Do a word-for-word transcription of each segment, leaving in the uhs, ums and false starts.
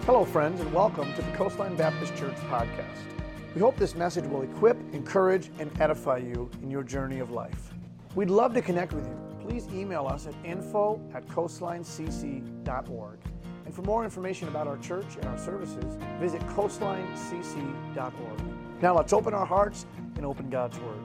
Hello, friends, and welcome to the Coastline Baptist Church podcast. We hope this message will equip, encourage, and edify you in your journey of life. We'd love to connect with you. Please email us at info at coastline c c dot org. And for more information about our church and our services, visit coastline c c dot org. Now let's open our hearts and open God's Word.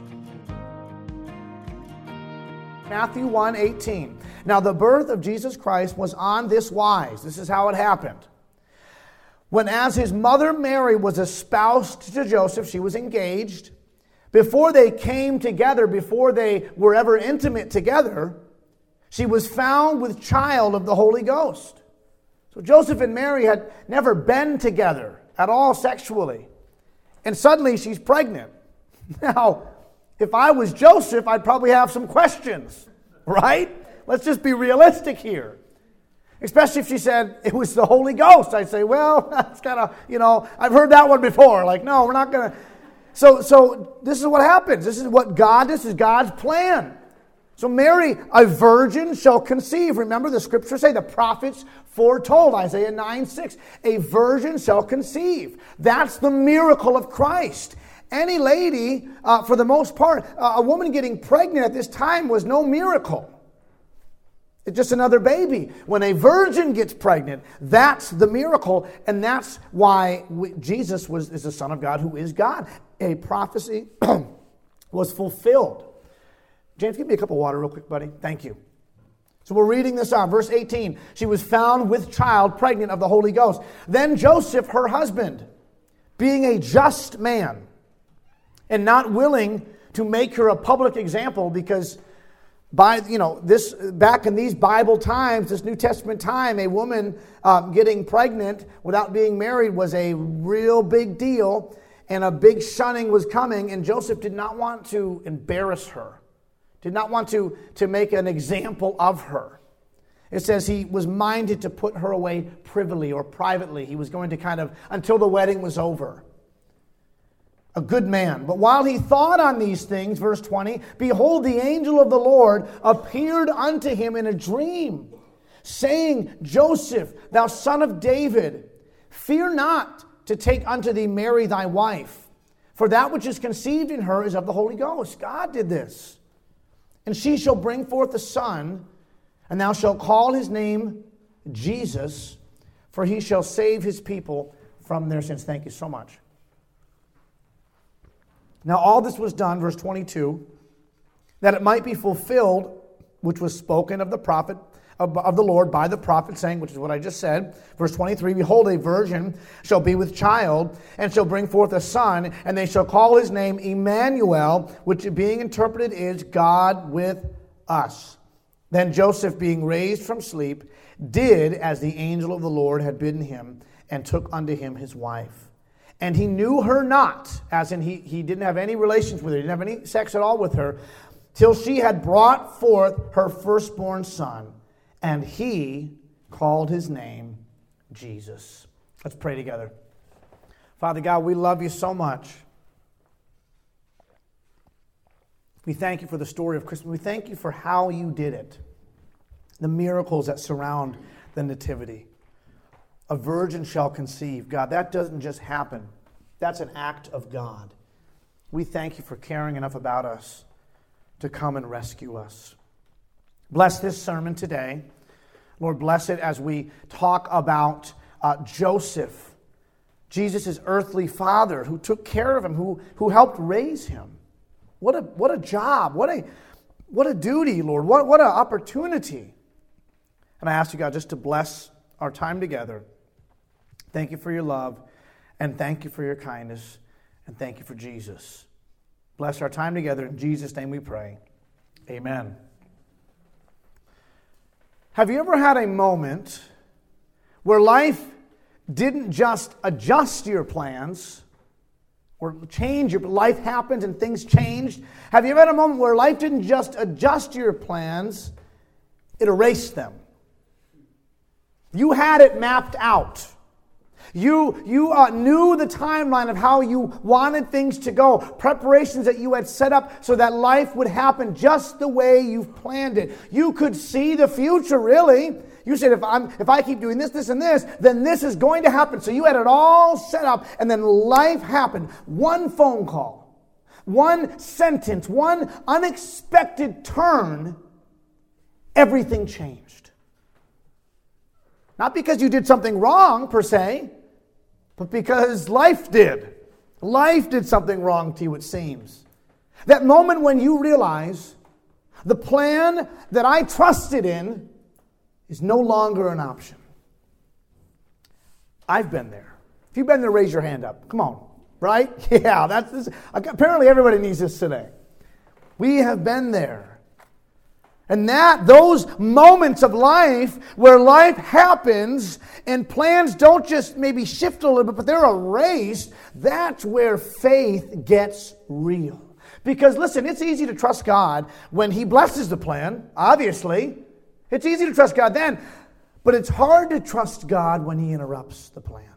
Matthew one eighteen. Now the birth of Jesus Christ was on this wise. This is how it happened. When as his mother Mary was espoused to Joseph, she was engaged, before they came together, before they were ever intimate together, she was found with child of the Holy Ghost. So Joseph and Mary had never been together at all sexually. And suddenly she's pregnant. Now, if I was Joseph, I'd probably have some questions, right? Let's just be realistic here. Especially if she said it was the Holy Ghost. I'd say, well, that's kind of, you know, I've heard that one before. Like, no, we're not going to. So, so this is what happens. This is what God, this is God's plan. So Mary, a virgin, shall conceive. Remember the scriptures say, the prophets foretold, Isaiah nine six, a virgin shall conceive. That's the miracle of Christ. Any lady, uh, for the most part, uh, a woman getting pregnant at this time was no miracle. It's just another baby. When a virgin gets pregnant, that's the miracle, and that's why we, Jesus was is the Son of God who is God. A prophecy was fulfilled. James, give me a cup of water real quick, buddy. Thank you. So we're reading this on. Verse eighteen. She was found with child, pregnant of the Holy Ghost. Then Joseph, her husband, being a just man, and not willing to make her a public example, because by, you know, this back in these Bible times, this New Testament time, a woman um, getting pregnant without being married was a real big deal, and a big shunning was coming, and Joseph did not want to embarrass her, did not want to, to make an example of her. It says he was minded to put her away privily or privately. He was going to kind of, until the wedding was over. A good man. But while he thought on these things, verse twenty, behold, the angel of the Lord appeared unto him in a dream, saying, Joseph, thou son of David, fear not to take unto thee Mary thy wife, for that which is conceived in her is of the Holy Ghost. God did this. And she shall bring forth a son, and thou shalt call his name Jesus, for he shall save his people from their sins. Thank you so much. Now all this was done, verse twenty-two, that it might be fulfilled, which was spoken of the prophet, of, of the Lord by the prophet, saying, which is what I just said. Verse twenty-three, behold, a virgin shall be with child, and shall bring forth a son, and they shall call his name Emmanuel, which being interpreted is God with us. Then Joseph, being raised from sleep, did as the angel of the Lord had bidden him, and took unto him his wife. And he knew her not, as in he, he didn't have any relations with her, he didn't have any sex at all with her, till she had brought forth her firstborn son, and he called his name Jesus. Let's pray together. Father God, we love you so much. We thank you for the story of Christmas. We thank you for how you did it, the miracles that surround the nativity. A virgin shall conceive. God, that doesn't just happen. That's an act of God. We thank you for caring enough about us to come and rescue us. Bless this sermon today. Lord, bless it as we talk about uh, Joseph, Jesus' earthly father, who took care of him, who, who helped raise him. What a, what a job. What a, what a duty, Lord. What, what an opportunity. And I ask you, God, just to bless our time together. Thank you for your love, and thank you for your kindness, and thank you for Jesus. Bless our time together. In Jesus' name we pray. Amen. Have you ever had a moment where life didn't just adjust your plans or change your life happened and things changed? Have you ever had a moment where life didn't just adjust your plans, it erased them? You had it mapped out. You, you uh, knew the timeline of how you wanted things to go, preparations that you had set up so that life would happen just the way you've planned it. You could see the future, really. You said, if I'm if I keep doing this, this, and this, then this is going to happen. So you had it all set up, and then life happened. One phone call, one sentence, one unexpected turn, everything changed. Not because you did something wrong, per se, but because life did. Life did something wrong to you, it seems. That moment when you realize the plan that I trusted in is no longer an option. I've been there. If you've been there, raise your hand up. Come on. Right? Yeah, that's this. Apparently everybody needs this today. We have been there. And that, those moments of life where life happens and plans don't just maybe shift a little bit, but they're erased, that's where faith gets real. Because listen, it's easy to trust God when He blesses the plan, obviously. It's easy to trust God then, but it's hard to trust God when He interrupts the plan.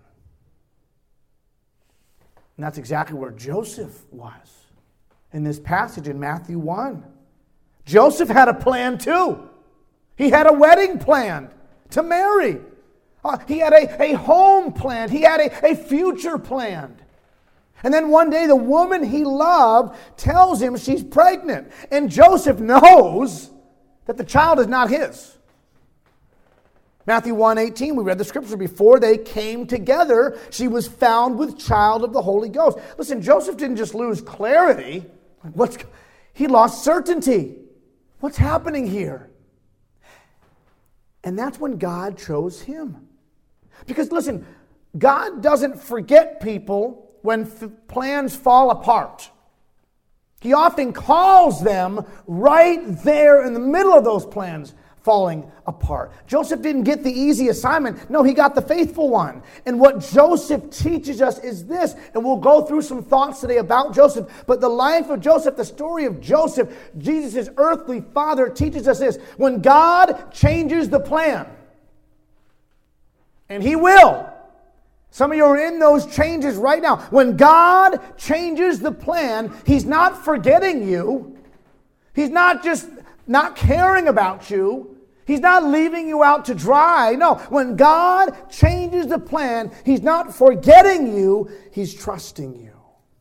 And that's exactly where Joseph was in this passage in Matthew one. Joseph had a plan too. He had a wedding planned to marry. Uh, he had a, a home planned. He had a, a future planned. And then one day the woman he loved tells him she's pregnant. And Joseph knows that the child is not his. Matthew one eighteen, we read the scripture, before they came together, she was found with child of the Holy Ghost. Listen, Joseph didn't just lose clarity. What's, he lost certainty. What's happening here? And that's when God chose him. Because listen, God doesn't forget people when f- plans fall apart. He often calls them right there in the middle of those plans falling apart. Joseph didn't get the easy assignment. No, he got the faithful one. And what Joseph teaches us is this, and we'll go through some thoughts today about Joseph, but the life of Joseph, the story of Joseph, Jesus' earthly father, teaches us this. When God changes the plan, and He will, some of you are in those changes right now. When God changes the plan, He's not forgetting you. He's not just not caring about you. He's not leaving you out to dry. No, when God changes the plan, He's not forgetting you. He's trusting you.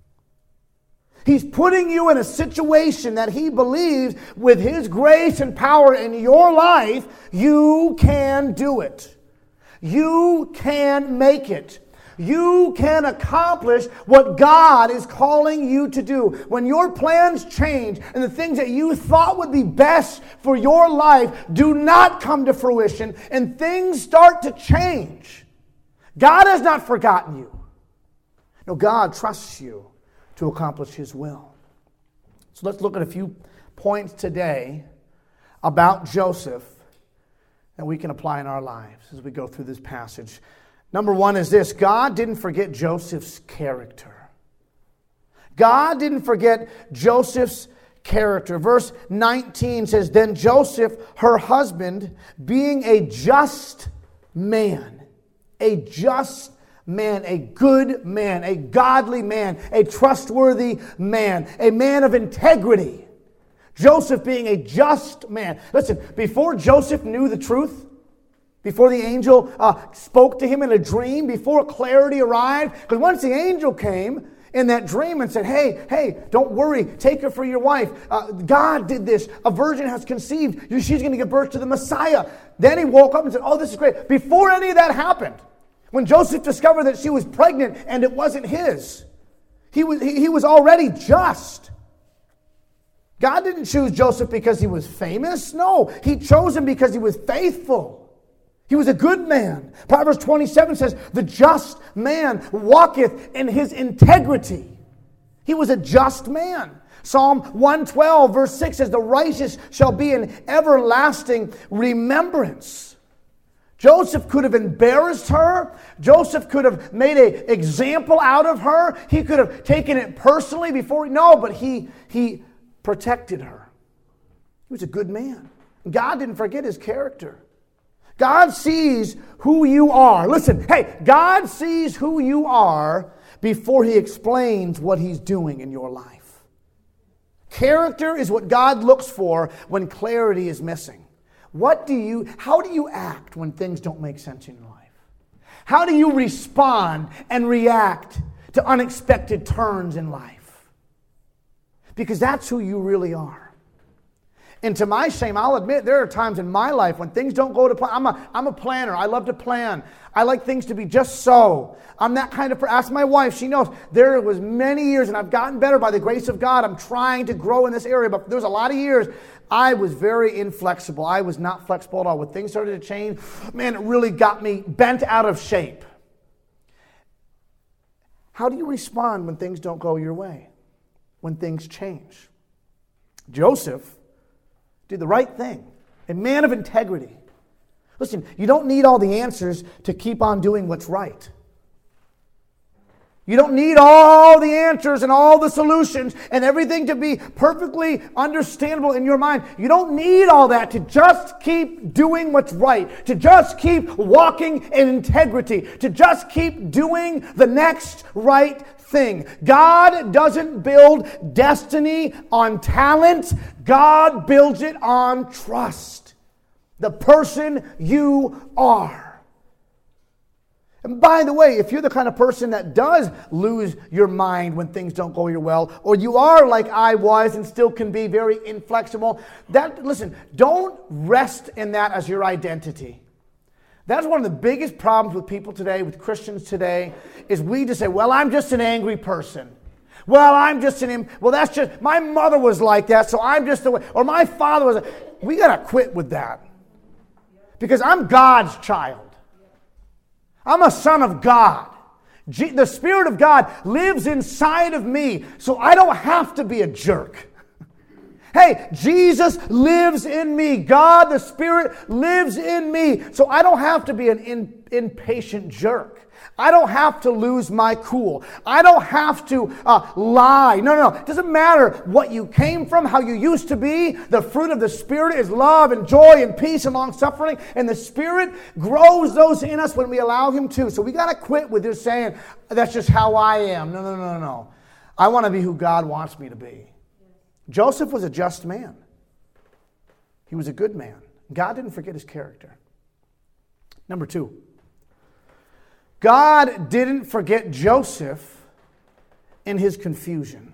He's putting you in a situation that He believes with His grace and power in your life, you can do it. You can make it. You can accomplish what God is calling you to do. When your plans change and the things that you thought would be best for your life do not come to fruition and things start to change, God has not forgotten you. No, God trusts you to accomplish His will. So let's look at a few points today about Joseph that we can apply in our lives as we go through this passage. Number one is this: God didn't forget Joseph's character. God didn't forget Joseph's character. Verse nineteen says, "Then Joseph, her husband, being a just man, a just man, a good man, a godly man, a trustworthy man, a man of integrity." Joseph being a just man. Listen, before Joseph knew the truth, before the angel uh, spoke to him in a dream, before clarity arrived, because once the angel came in that dream and said, hey, hey, don't worry, take her for your wife. Uh, God did this. A virgin has conceived. She's going to give birth to the Messiah. Then he woke up and said, oh, this is great. Before any of that happened, when Joseph discovered that she was pregnant and it wasn't his, he was, he, he was already just. God didn't choose Joseph because he was famous. No, He chose him because he was faithful. He was a good man. Proverbs twenty-seven says, the just man walketh in his integrity. He was a just man. Psalm one twelve verse six says, the righteous shall be in everlasting remembrance. Joseph could have embarrassed her. Joseph could have made an example out of her. He could have taken it personally before. No, but he, he protected her. He was a good man. God didn't forget his character. God sees who you are. Listen, hey, God sees who you are before He explains what He's doing in your life. Character is what God looks for when clarity is missing. What do you, how do you act when things don't make sense in your life? How do you respond and react to unexpected turns in life? Because that's who you really are. And to my shame, I'll admit there are times in my life when things don't go to plan. I'm a, I'm a planner. I love to plan. I like things to be just so. I'm that kind of person. Ask my wife. She knows there was many years, and I've gotten better by the grace of God. I'm trying to grow in this area, but there was a lot of years I was very inflexible. I was not flexible at all. When things started to change, man, it really got me bent out of shape. How do you respond when things don't go your way? When things change? Joseph did the right thing. A man of integrity. Listen, you don't need all the answers to keep on doing what's right. You don't need all the answers and all the solutions and everything to be perfectly understandable in your mind. You don't need all that to just keep doing what's right, to just keep walking in integrity, to just keep doing the next right thing. God doesn't build destiny on talent. God builds it on trust. The person you are. And by the way, if you're the kind of person that does lose your mind when things don't go your well, or you are like I was and still can be very inflexible, that listen, don't rest in that as your identity. That's one of the biggest problems with people today, with Christians today, is we just say, well, I'm just an angry person. Well, I'm just an, well, that's just, my mother was like that, so I'm just the way, or my father was, we got to quit with that. Because I'm God's child. I'm a son of God. The Spirit of God lives inside of me, so I don't have to be a jerk. Hey, Jesus lives in me. God, the Spirit, lives in me, so I don't have to be an in, impatient jerk. I don't have to lose my cool. I don't have to uh, lie. No, no, no. It doesn't matter what you came from, how you used to be. The fruit of the Spirit is love and joy and peace and long-suffering. And the Spirit grows those in us when we allow Him to. So we got to quit with just saying, that's just how I am. No, no, no, no. I want to be who God wants me to be. Joseph was a just man. He was a good man. God didn't forget his character. Number two. God didn't forget Joseph in his confusion.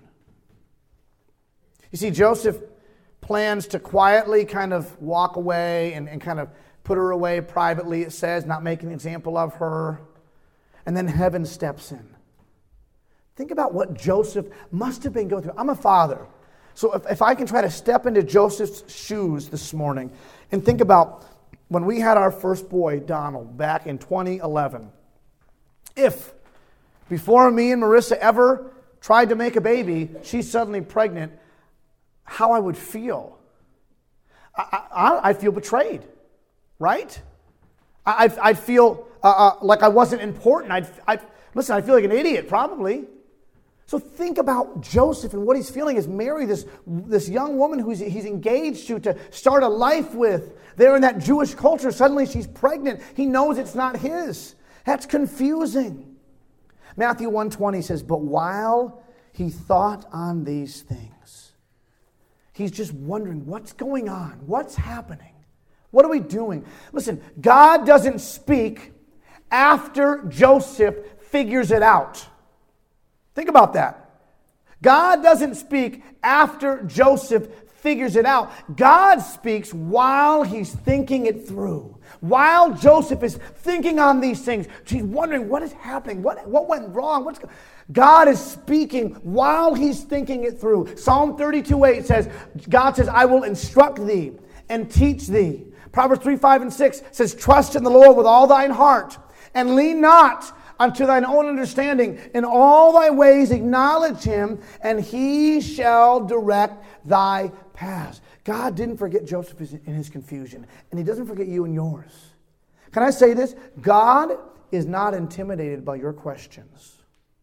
You see, Joseph plans to quietly kind of walk away and, and kind of put her away privately, it says, not make an example of her. And then heaven steps in. Think about what Joseph must have been going through. I'm a father. So if, if I can try to step into Joseph's shoes this morning and think about when we had our first boy, Donald, back in twenty eleven. If, before me and Marissa ever tried to make a baby, she's suddenly pregnant, how I would feel. I, I, I'd feel betrayed, right? I, I'd, I'd feel uh, uh, like I wasn't important. I'd, I'd, listen, I'd feel like an idiot, probably. So think about Joseph and what he's feeling as Mary, this, this young woman who he's engaged to, to start a life with. There in that Jewish culture, suddenly she's pregnant. He knows it's not his. That's confusing. Matthew one twenty says, but while he thought on these things, he's just wondering, what's going on? What's happening? What are we doing? Listen, God doesn't speak after Joseph figures it out. Think about that. God doesn't speak after Joseph figures it out. God speaks while he's thinking it through. While Joseph is thinking on these things, he's wondering what is happening, what, what went wrong, what's God is speaking while he's thinking it through. Psalm thirty-two eight says, God says, I will instruct thee and teach thee. Proverbs three five and six says, trust in the Lord with all thine heart and lean not unto thine own understanding. In all thy ways acknowledge him, and he shall direct thy paths. God didn't forget Joseph in his confusion, and he doesn't forget you and yours. Can I say this? God is not intimidated by your questions.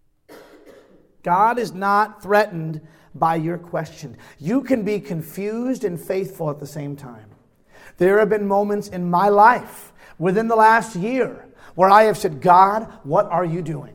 God is not threatened by your question. You can be confused and faithful at the same time. There have been moments in my life within the last year where I have said, God, what are you doing?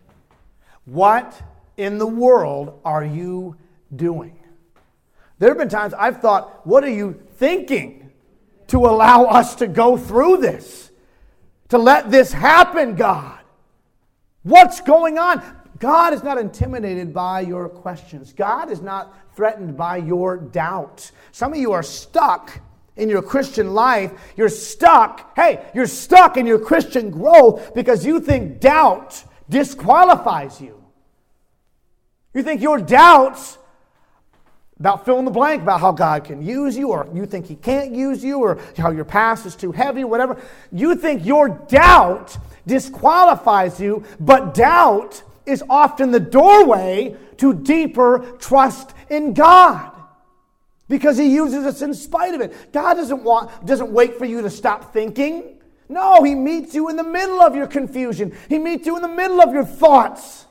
What in the world are you doing? There have been times I've thought, what are you thinking to allow us to go through this? To let this happen, God? What's going on? God is not intimidated by your questions. God is not threatened by your doubt. Some of you are stuck in your Christian life. You're stuck. Hey, you're stuck in your Christian growth because you think doubt disqualifies you. You think your doubts about fill in the blank, about how God can use you, or you think He can't use you, or how your past is too heavy, or whatever. You think your doubt disqualifies you, but doubt is often the doorway to deeper trust in God. Because He uses us in spite of it. God doesn't want, doesn't wait for you to stop thinking. No, He meets you in the middle of your confusion. He meets you in the middle of your thoughts.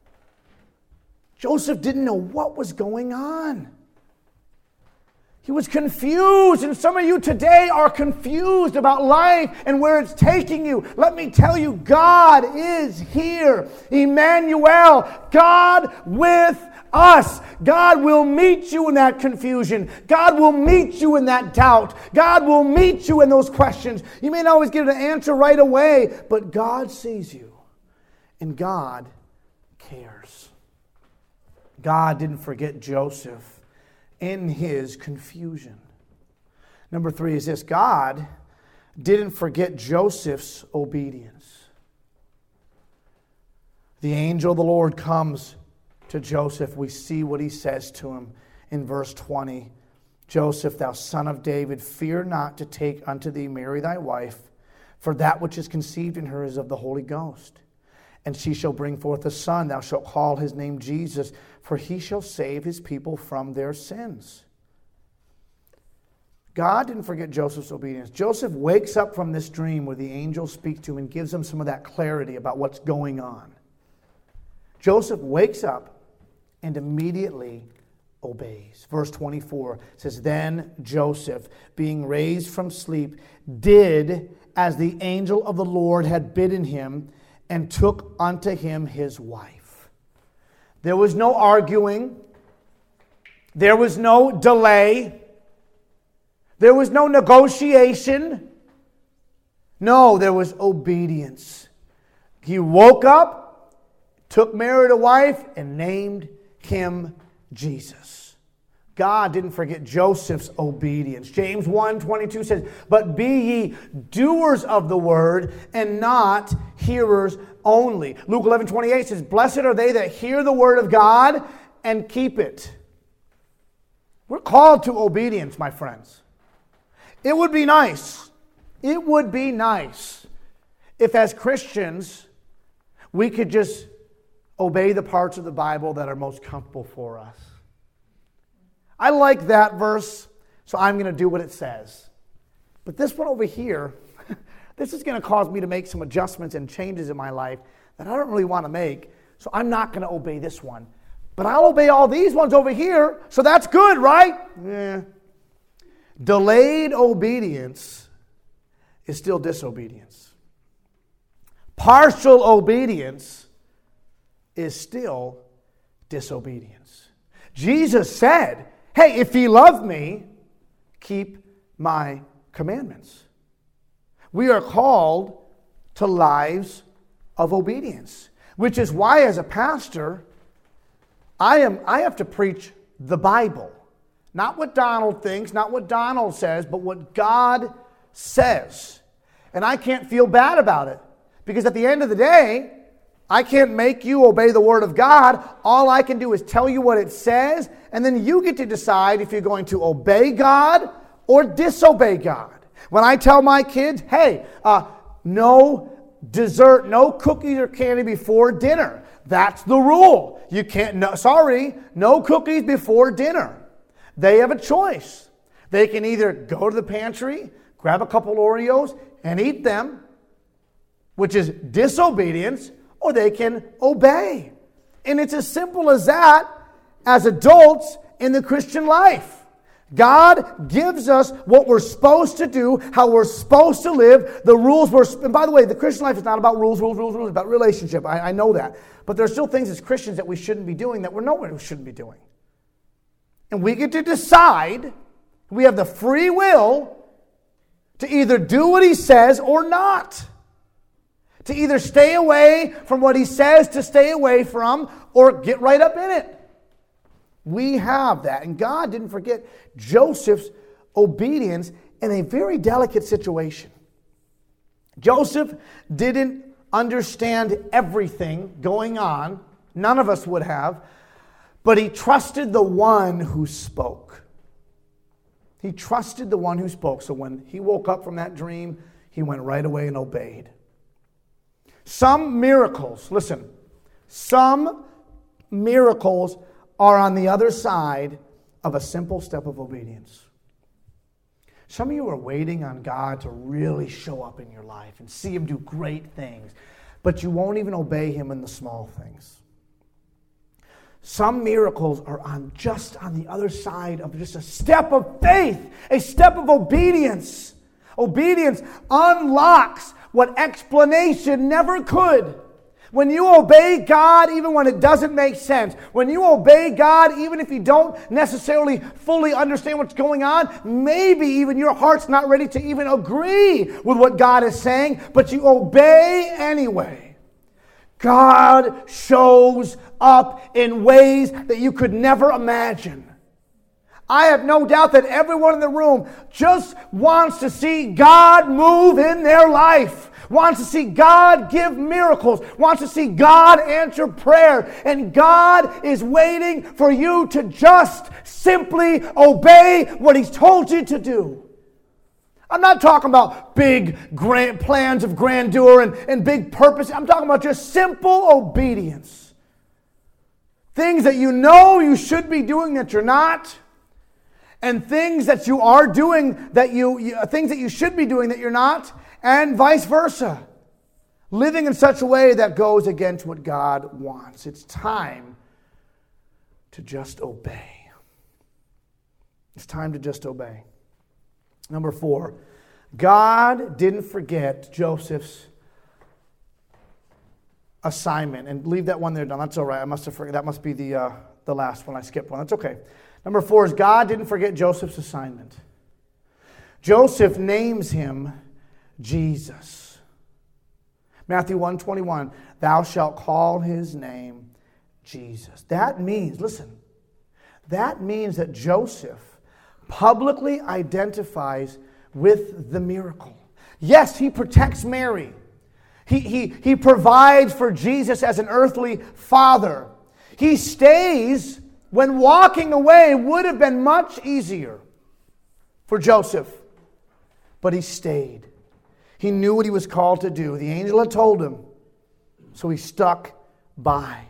Joseph didn't know what was going on. He was confused, and some of you today are confused about life and where it's taking you. Let me tell you, God is here. Emmanuel, God with us. God will meet you in that confusion. God will meet you in that doubt. God will meet you in those questions. You may not always get an answer right away, but God sees you, and God cares. God didn't forget Joseph in his confusion. Number three is this: God didn't forget Joseph's obedience. The angel of the Lord comes to Joseph. We see what he says to him in verse twenty. Joseph, thou son of David, fear not to take unto thee Mary thy wife, for that which is conceived in her is of the Holy Ghost. And she shall bring forth a son, thou shalt call his name Jesus, for he shall save his people from their sins. God didn't forget Joseph's obedience. Joseph wakes up from this dream where the angel speaks to him and gives him some of that clarity about what's going on. Joseph wakes up and immediately obeys. Verse twenty-four says, Then Joseph, being raised from sleep, did as the angel of the Lord had bidden him, and took unto him his wife. There was no arguing. There was no delay. There was no negotiation. No, there was obedience. He woke up, took Mary to wife, and named him Jesus. God didn't forget Joseph's obedience. James one twenty-two says, But be ye doers of the word, and not hearers only. Luke eleven twenty-eight says, Blessed are they that hear the word of God and keep it. We're called to obedience, my friends. It would be nice. It would be nice if as Christians we could just obey the parts of the Bible that are most comfortable for us. I like that verse, so I'm going to do what it says. But this one over here, this is going to cause me to make some adjustments and changes in my life that I don't really want to make, so I'm not going to obey this one. But I'll obey all these ones over here, so that's good, right? Yeah. Delayed obedience is still disobedience. Partial obedience is still disobedience. Jesus said, hey, if ye love me, keep my commandments. We are called to lives of obedience, which is why as a pastor, I am I have to preach the Bible. Not what Donald thinks, not what Donald says, but what God says. And I can't feel bad about it, because at the end of the day, I can't make you obey the Word of God. All I can do is tell you what it says, and then you get to decide if you're going to obey God or disobey God. When I tell my kids, hey, uh, no dessert, no cookies or candy before dinner. That's the rule. You can't, no, sorry, no cookies before dinner. They have a choice. They can either go to the pantry, grab a couple Oreos, and eat them, which is disobedience, or they can obey. And it's as simple as that as adults in the Christian life. God gives us what we're supposed to do, how we're supposed to live, the rules we're... And by the way, the Christian life is not about rules, rules, rules, rules. It's about relationship. I, I know that. But there's still things as Christians that we shouldn't be doing that we're nowhere we shouldn't be doing. And we get to decide, we have the free will To either do what he says or not. To either stay away from what he says to stay away from, or get right up in it. We have that. And God didn't forget Joseph's obedience in a very delicate situation. Joseph didn't understand everything going on. None of us would have. But he trusted the one who spoke. He trusted the one who spoke. So when he woke up from that dream, he went right away and obeyed. Some miracles, listen, some miracles are on the other side of a simple step of obedience. Some of you are waiting on God to really show up in your life and see Him do great things, but you won't even obey Him in the small things. Some miracles are on just on the other side of just a step of faith, a step of obedience. Obedience unlocks what explanation never could. When you obey God, even when it doesn't make sense, when you obey God, even if you don't necessarily fully understand what's going on, maybe even your heart's not ready to even agree with what God is saying, but you obey anyway. God shows up in ways that you could never imagine. I have no doubt that everyone in the room just wants to see God move in their life, wants to see God give miracles, wants to see God answer prayer. And God is waiting for you to just simply obey what He's told you to do. I'm not talking about big grand plans of grandeur and, and big purpose. I'm talking about just simple obedience. Things that you know you should be doing that you're not. And things that you are doing that you, you things that you should be doing that you're not, and vice versa. Living in such a way that goes against what God wants. It's time to just obey. It's time to just obey. Number four, God didn't forget Joseph's assignment. And leave that one there down. That's all right. I must have forgotten. That must be the, uh, the last one. I skipped one. That's okay. Number four is God didn't forget Joseph's assignment. Joseph names him Jesus. Matthew one twenty-one, thou shalt call his name Jesus. That means, listen, that means that Joseph publicly identifies with the miracle. Yes, he protects Mary. He, he, he provides for Jesus as an earthly father. He stays when walking away would have been much easier for Joseph. But he stayed. He knew what he was called to do. The angel had told him. So he stuck by.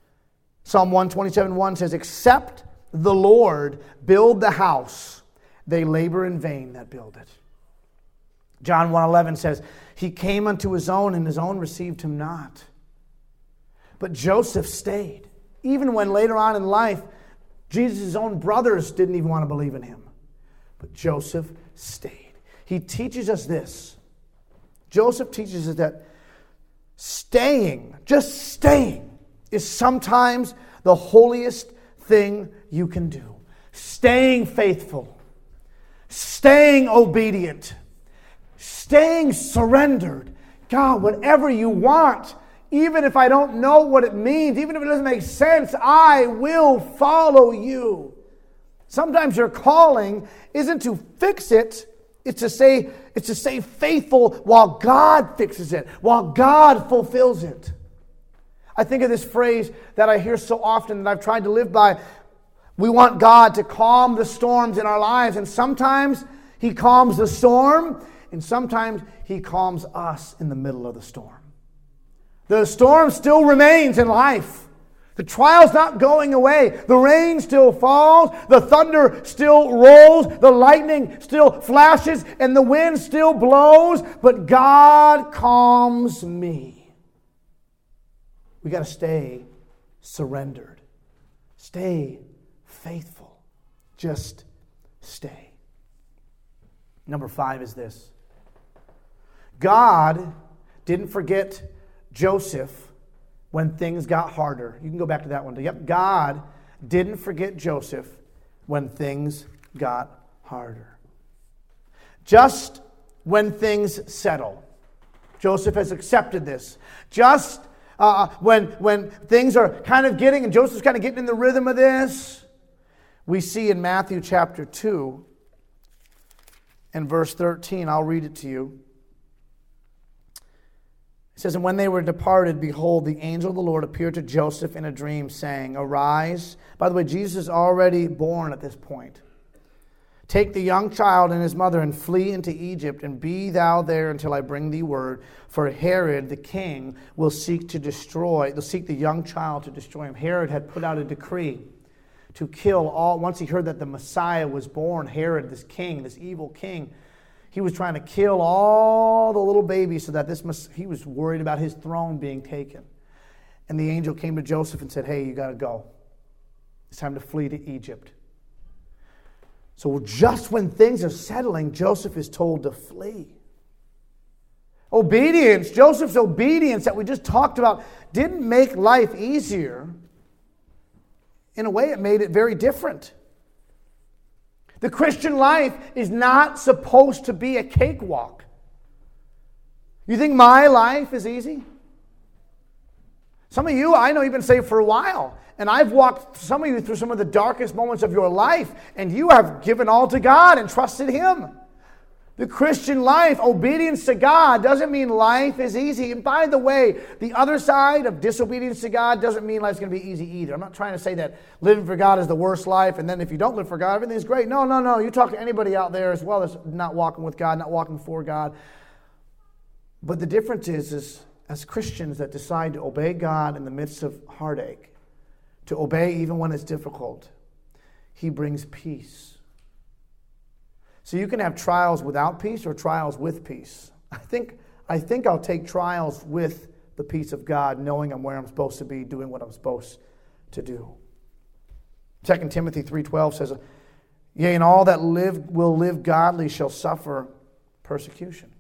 Psalm one twenty-seven one says, except the Lord build the house, they labor in vain that build it. John one eleven says, he came unto his own, and his own received him not. But Joseph stayed. Even when later on in life, Jesus' own brothers didn't even want to believe in him. But Joseph stayed. He teaches us this. Joseph teaches us that staying, just staying, is sometimes the holiest thing you can do. Staying faithful. Staying obedient. Staying surrendered. God, whatever you want, even if I don't know what it means, even if it doesn't make sense, I will follow you. Sometimes your calling isn't to fix it, it's to say, it's to stay faithful while God fixes it, while God fulfills it. I think of this phrase that I hear so often that I've tried to live by. We want God to calm the storms in our lives, and sometimes He calms the storm, and sometimes He calms us in the middle of the storm. The storm still remains in life. The trial's not going away. The rain still falls. The thunder still rolls. The lightning still flashes. And the wind still blows. But God calms me. We got to stay surrendered. Stay faithful. Just stay. Number five is this. God didn't forget Joseph when things got harder. You can go back to that one. Yep, God didn't forget Joseph when things got harder. Just when things settle. Joseph has accepted this. Just uh, when, when things are kind of getting, and Joseph's kind of getting in the rhythm of this, we see in Matthew chapter two and verse thirteen, I'll read it to you. It says, and when they were departed, behold, the angel of the Lord appeared to Joseph in a dream, saying, arise. By the way, Jesus is already born at this point. Take the young child and his mother and flee into Egypt, and be thou there until I bring thee word. For Herod the king will seek to destroy, will seek the young child to destroy him. Herod had put out a decree to kill all, once he heard that the Messiah was born, Herod, this king, this evil king, he was trying to kill all the little babies so that this, he was worried about his throne being taken. And the angel came to Joseph and said, hey, you got to go. It's time to flee to Egypt. So just when things are settling, Joseph is told to flee. Obedience, Joseph's obedience that we just talked about, didn't make life easier. In a way, it made it very different. The Christian life is not supposed to be a cakewalk. You think my life is easy? Some of you, I know you've been saved for a while, and I've walked some of you through some of the darkest moments of your life, and you have given all to God and trusted Him. The Christian life, obedience to God, doesn't mean life is easy. And by the way, the other side of disobedience to God doesn't mean life's going to be easy either. I'm not trying to say that living for God is the worst life, and then if you don't live for God, everything's great. No, no, no. You talk to anybody out there as well as not walking with God, not walking for God. But the difference is, is as Christians that decide to obey God in the midst of heartache, to obey even when it's difficult, He brings peace. So you can have trials without peace or trials with peace. I think, I think I'll take trials with the peace of God, knowing I'm where I'm supposed to be, doing what I'm supposed to do. Second Timothy three twelve says, yea, and all that live will live godly shall suffer persecution.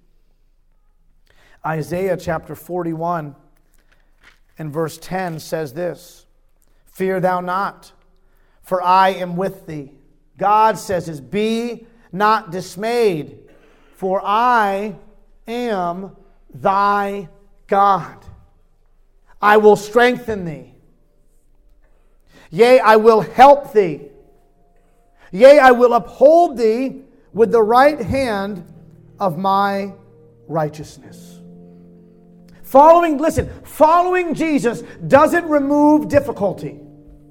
Isaiah chapter forty-one and verse ten says this, fear thou not, for I am with thee. God says this, be not dismayed, for I am thy God. I will strengthen thee. Yea, I will help thee. Yea, I will uphold thee with the right hand of my righteousness. Following, listen, following Jesus doesn't remove difficulty,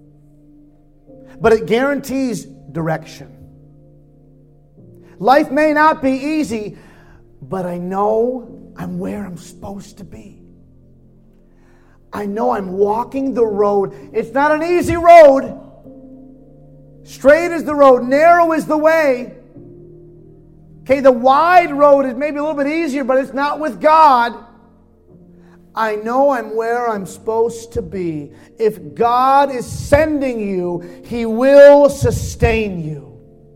but it guarantees direction. Life may not be easy, but I know I'm where I'm supposed to be. I know I'm walking the road. It's not an easy road. Straight is the road, narrow is the way. Okay, the wide road is maybe a little bit easier, but it's not with God. I know I'm where I'm supposed to be. If God is sending you, He will sustain you.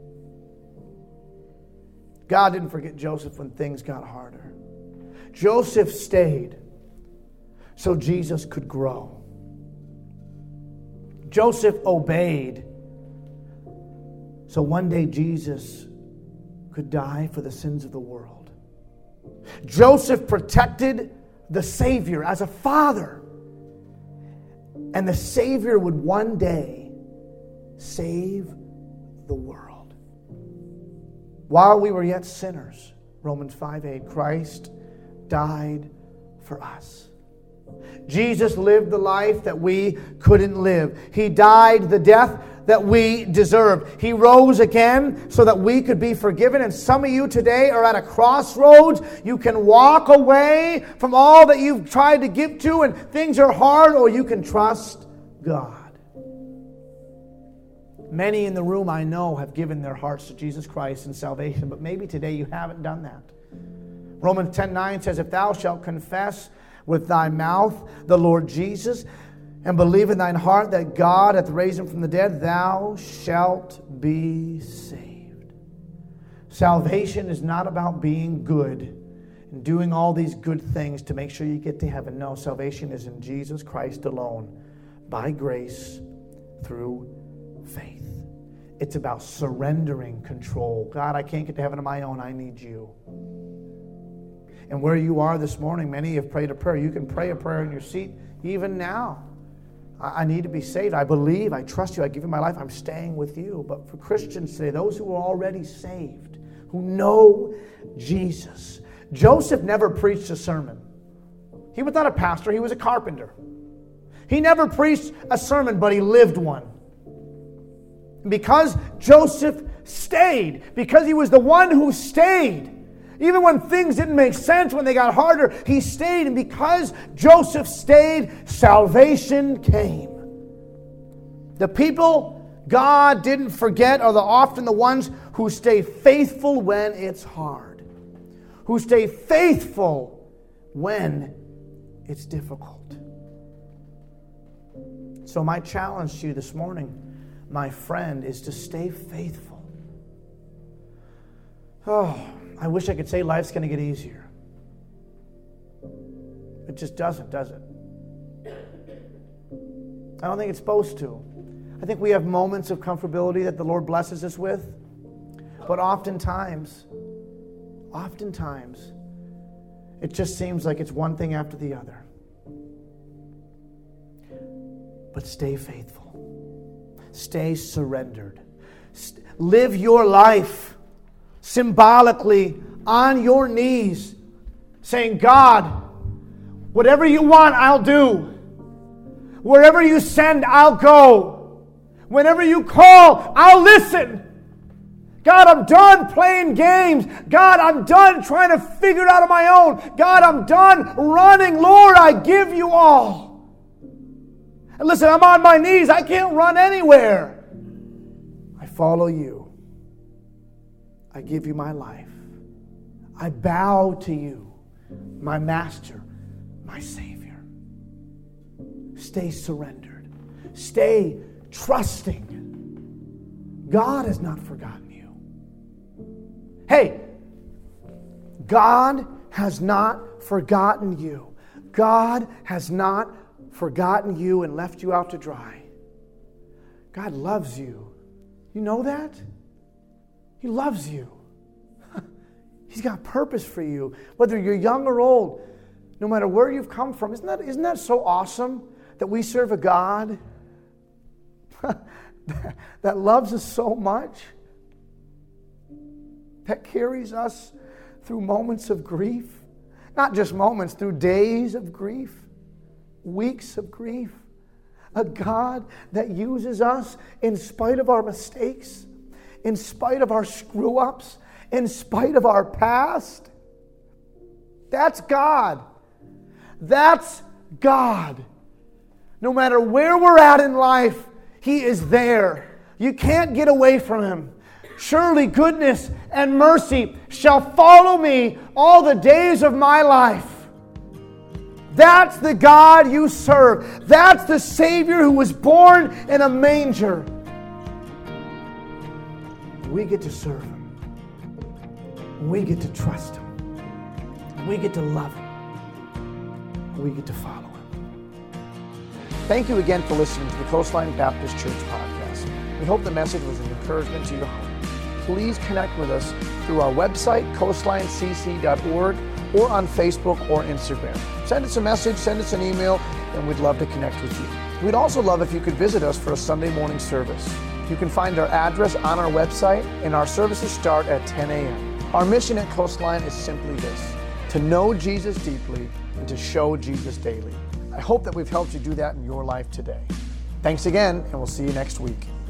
God didn't forget Joseph when things got harder. Joseph stayed so Jesus could grow. Joseph obeyed so one day Jesus could die for the sins of the world. Joseph protected the Savior as a father, and the Savior would one day save the world. While we were yet sinners, Romans five eight, Christ died for us. Jesus lived the life that we couldn't live. He died the death that we deserved. He rose again so that we could be forgiven. And some of you today are at a crossroads. You can walk away from all that you've tried to give to and things are hard, or you can trust God. Many in the room I know have given their hearts to Jesus Christ and salvation, but maybe today you haven't done that. Romans ten nine says, if thou shalt confess with thy mouth the Lord Jesus and believe in thine heart that God hath raised him from the dead, thou shalt be saved. Salvation is not about being good and doing all these good things to make sure you get to heaven. No, salvation is in Jesus Christ alone, by grace, through faith. It's about surrendering control. God, I can't get to heaven on my own. I need you. And where you are this morning, many have prayed a prayer. You can pray a prayer in your seat even now. I need to be saved. I believe, I trust you, I give you my life, I'm staying with you. But for Christians today, those who are already saved, who know Jesus. Joseph never preached a sermon. He was not a pastor, he was a carpenter. He never preached a sermon, but he lived one. And because Joseph stayed, because he was the one who stayed, even when things didn't make sense, when they got harder, he stayed. And because Joseph stayed, salvation came. The people God didn't forget are the, often the ones who stay faithful when it's hard. Who stay faithful when it's difficult. So my challenge to you this morning, my friend, is to stay faithful. Oh, I wish I could say life's going to get easier. It just doesn't, does it? I don't think it's supposed to. I think we have moments of comfortability that the Lord blesses us with. But oftentimes, oftentimes, it just seems like it's one thing after the other. But stay faithful. Stay surrendered. St- live your life symbolically on your knees, saying, God, whatever you want, I'll do. Wherever you send, I'll go. Whenever you call, I'll listen. God, I'm done playing games. God, I'm done trying to figure it out on my own. God, I'm done running. Lord, I give you all. And listen, I'm on my knees. I can't run anywhere. I follow you. I give you my life. I bow to you, my Master, my Savior. Stay surrendered. Stay trusting. God has not forgotten you. Hey, God has not forgotten you. God has not forgotten you and left you out to dry. God loves you. You know that? He loves you. He's got purpose for you. Whether you're young or old, no matter where you've come from. Isn't that, isn't that so awesome that we serve a God that loves us so much? That carries us through moments of grief. Not just moments, through days of grief. Weeks of grief. A God that uses us in spite of our mistakes. In spite of our screw-ups, in spite of our past. That's God. That's God. No matter where we're at in life, He is there. You can't get away from Him. Surely goodness and mercy shall follow me all the days of my life. That's the God you serve. That's the Savior who was born in a manger. We get to serve Him. We get to trust Him. We get to love Him. We get to follow Him. Thank you again for listening to the Coastline Baptist Church podcast. We hope the message was an encouragement to your heart. Please connect with us through our website, coastline c c dot org, or on Facebook or Instagram. Send us a message, send us an email, and we'd love to connect with you. We'd also love if you could visit us for a Sunday morning service. You can find our address on our website, and our services start at ten a.m. Our mission at Coastline is simply this: to know Jesus deeply and to show Jesus daily. I hope that we've helped you do that in your life today. Thanks again, and we'll see you next week.